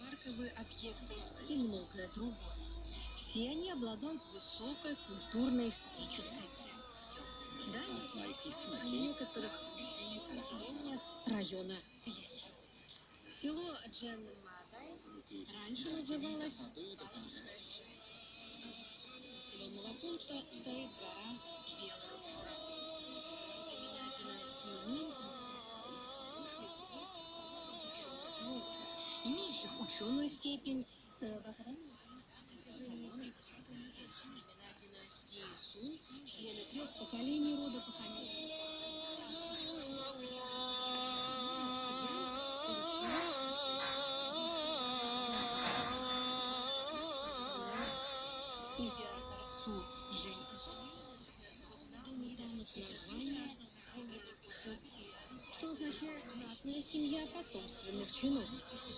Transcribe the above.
парковые объекты и многое другое. Все они обладают высокой культурно-исторической ценностью. Далее о некоторых населениях района Ельчи. Село Джен-Мадай раньше называлось населенного пункта стоит гора Белых Журавлей. Имеющих ученую степень в охране династии Сун, члены 3 поколений рода Паханин. Император Су Женька что означает знатная семья потомственных чиновников.